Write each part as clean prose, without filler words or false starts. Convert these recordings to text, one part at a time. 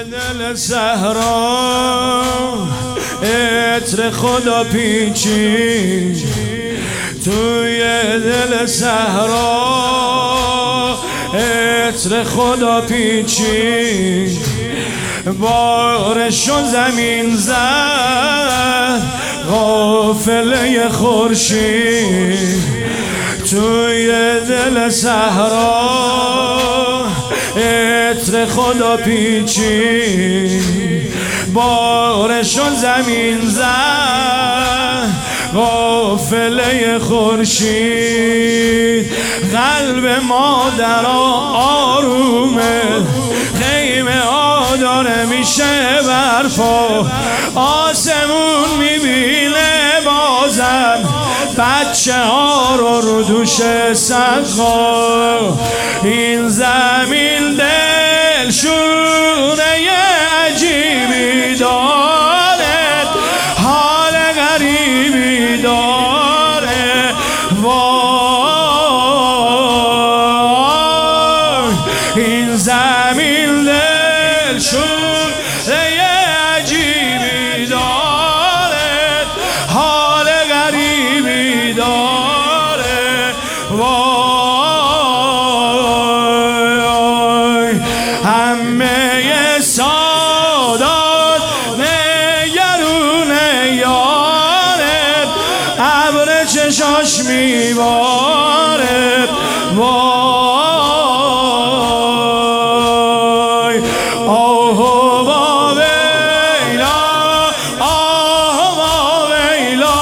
دل صحرا عطر خدا پیچید، توی دل صحرا عطر خدا پیچید، بارش و زمین زد قافله خورشید، توی دل صحرا عطر خدا پیچید، بارش و زمین زد قافله خورشید، قلب مادر آرومه، خیمه ها داره میشه برپا، آسمون میبینه بازم بچه ها رو دوش سقا، این زمین دلشونه عجیبی داره، حال غریبی داره، وای این زمین دلشونه عجیبی داره، حال غریبی داره، وای همه سادات نگرونه یاره، ابر چشاش میباره، وای آه و ویلا، آه و ویلا،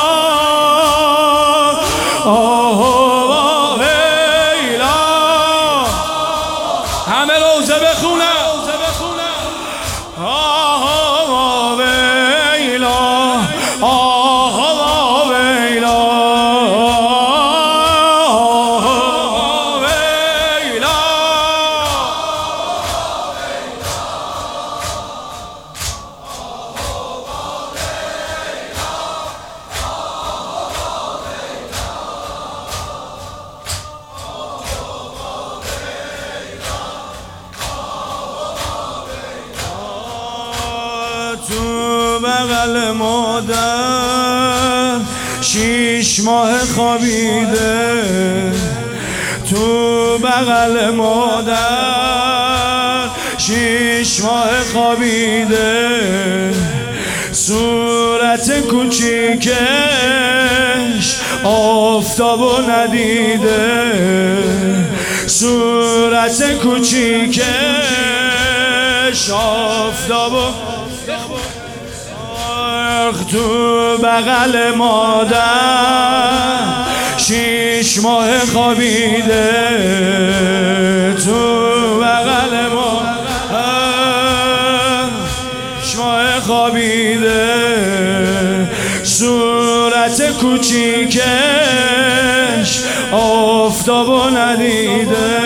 آه و ویلا، همه روزه بخونن، آه و ویلا، آه و ویلا، آه و ویلا. تو بغل مادر 6 ماه خوابیده، تو بغل مادر 6 ماه خوابیده، صورت کوچیکش آفتابو ندیده، صورت کوچیکش آفتابو، تو بغل مادر 6 ماه خوابیده، تو بغل مادر 6 ماه خوابیده، صورت کوچیکش آفتابو ندیده،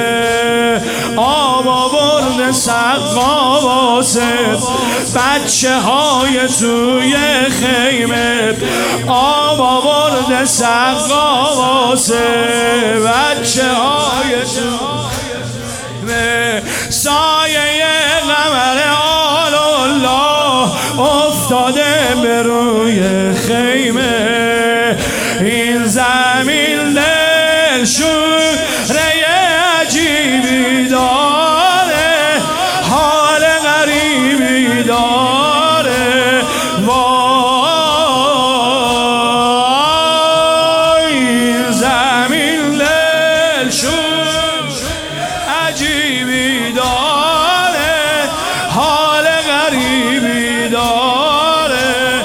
آب آورده سقا واسه بچه های توی خیمه، آب آورده سقا واسه بچه های توی خیمه، سایه قمر آل الله افتاده به روی خیمه، این زمین دلشوره عجیبی داره، حال غریبی داره، وای این زمین دلشوره عجیبی داره، حال غریبی داره،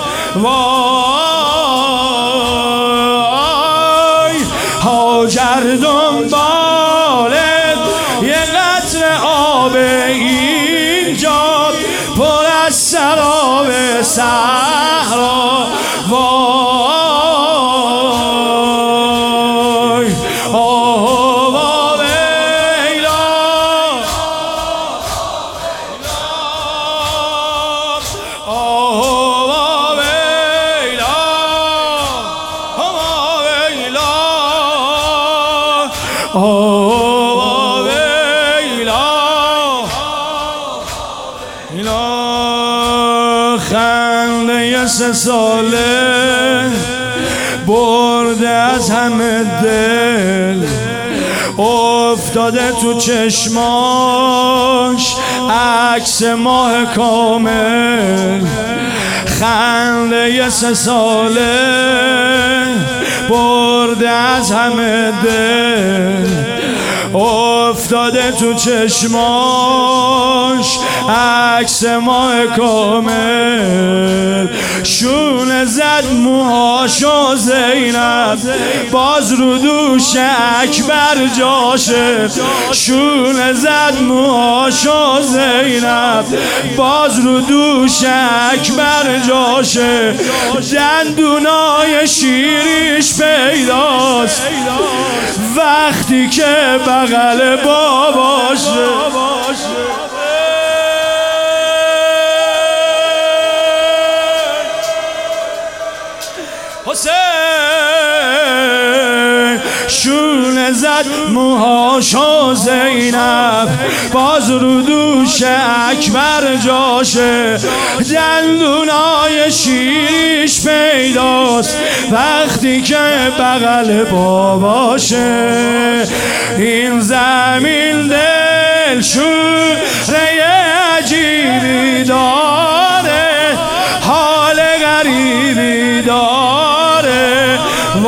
وای هاجر دنبالت یه قطره آب اینجا پر از سراب صحرا، وای آه و ویلا، آه و ویلا، آه و ویلا، آه و ویلا، اینا خنده 3 ساله برده از همه دل، افتاده تو چشماش عکس ماه کامل. خنده 3 ساله برده از همه دل، افتاده تو چشماش عکس ماه کامل. شونه زد موهاشو زینب باز رو دوش اکبر جاشه. شونه زد موهاشو زینب باز رو دوش اکبر جاشه. دندونای شیریش پیداست وقتی که بغل باباشه. حسین شونه زد موهاشو زینب باز رو دوش اکبر جاشه. دندونای شیریش پیداست وقتی که بغل باباشه. این زمین دل شوره عجیبی داره، حال غریبی داره.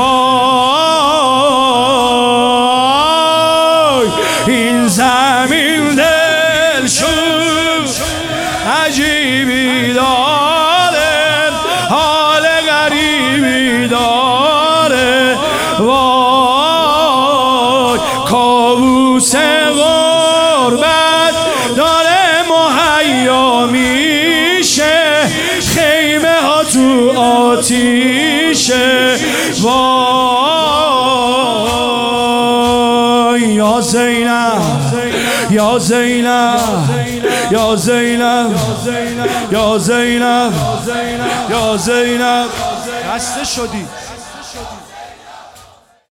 وای این زمین دل شوره عجیبی داره، حال غریبی داره. وای کابوس غربت داره مهیا میشه، خیمه ها تو آتیشه. وای یا زینب یا زینب یا زینب یا زینب یا زینب خسته شدی.